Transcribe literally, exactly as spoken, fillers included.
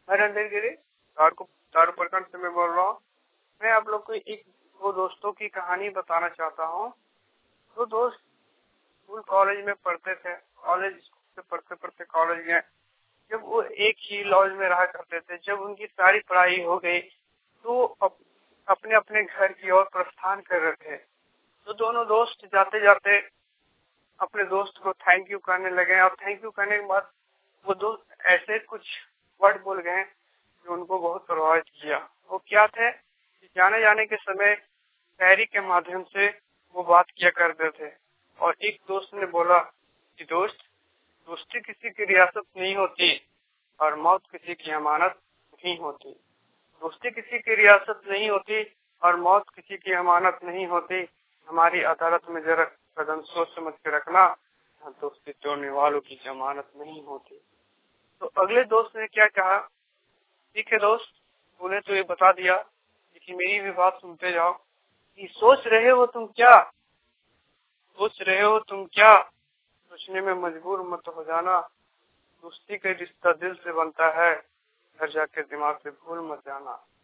मैं रणधीर गिरी तारको तारू प्रखंड से मैं बोल रहा हूँ। मैं आप लोग को एक दो दोस्तों की कहानी बताना चाहता हूँ। दो दोस्त स्कूल कॉलेज में पढ़ते थे। कॉलेज से पढ़ते पढ़ते कॉलेज में जब वो एक ही लॉज में रहा करते थे, जब उनकी सारी पढ़ाई हो गई तो अप, अपने अपने घर की ओर प्रस्थान कर रहे थे। तो दोनों दोस्त जाते जाते अपने दोस्त को थैंक यू करने लगे और थैंक यू करने के बाद वो दोस्त ऐसे कुछ वर्ड बोल गए जो उनको बहुत प्रभावित किया। वो क्या थे कि जाने जाने के समय डायरी के माध्यम से वो बात किया करते थे। और एक दोस्त ने बोला कि दोस्त, दोस्ती किसी की रियासत नहीं होती और मौत किसी की अमानत नहीं होती। दोस्ती किसी की रियासत नहीं होती और मौत किसी की अमानत नहीं होती। हमारी अदालत में जरा कदम सोच समझ के रखना, दोस्ती तोड़ने वालों की जमानत नहीं होती। तो अगले दोस्त ने क्या कहा, ठीक है दोस्त, तूने तो ये बता दिया, लेकिन मेरी भी बात सुनते जाओ कि सोच रहे हो तुम क्या, सोच रहे हो तुम क्या, सोचने में मजबूर मत हो जाना। दोस्ती का रिश्ता दिल से बनता है, घर जाके दिमाग से भूल मत जाना।